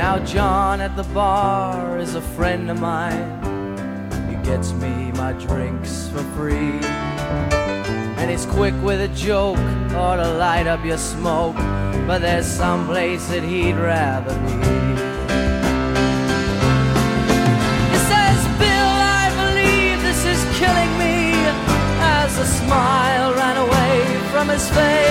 Now John at the bar is a friend of mine. He gets me my drinks for free, and he's quick with a joke or to light up your smoke, but there's some place that he'd rather be. He says, Bill, I believe this is killing me, as a smile ran away from his face.